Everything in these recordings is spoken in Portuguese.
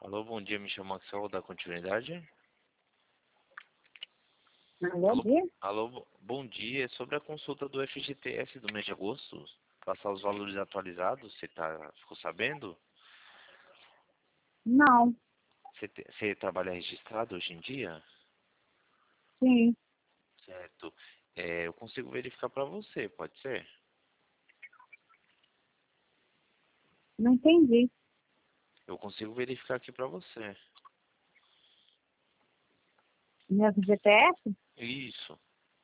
Alô, bom dia, me chamo Axel, da continuidade. Alô, Alô, dia? bom dia, é sobre a consulta do FGTS do mês de agosto, passar os valores atualizados, ficou sabendo? Não, Você trabalha registrado hoje em dia? sim, Certo. Eu consigo verificar para você, pode ser? não entendi. Eu consigo verificar aqui para você. Meu GPS? Isso.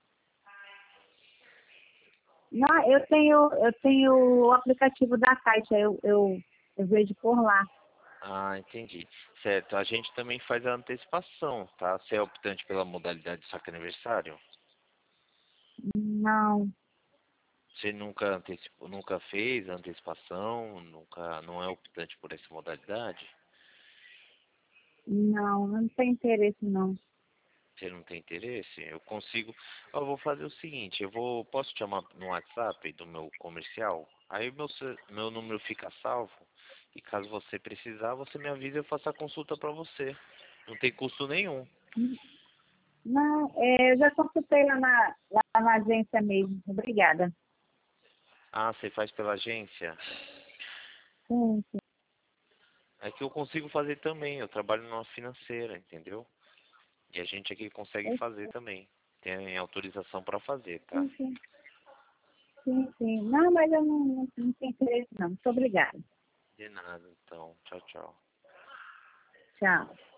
Não, eu tenho o aplicativo da Caixa, eu vejo por lá. Ah, entendi. Certo, a gente também faz a antecipação, tá? Você é optante pela modalidade de saque aniversário? Não, Você nunca antecipou, nunca fez a antecipação, não é optante por essa modalidade? não tenho interesse não. Você não tem interesse? Eu consigo. Eu vou fazer o seguinte, posso te chamar no WhatsApp do meu comercial? Aí meu número fica salvo e caso você precisar, você me avisa e eu faço a consulta para você. Não tem custo nenhum. Não, eu já consultei lá na agência mesmo. Obrigada. Ah, você faz pela agência? Sim, sim. É que eu consigo fazer também, eu trabalho numa financeira, entendeu? E a gente aqui consegue Eu- fazer também. Tem autorização para fazer, tá? Sim, sim, sim, sim. Não, mas eu não tenho interesse não. Muito obrigada. De nada, então. Tchau, tchau. Tchau.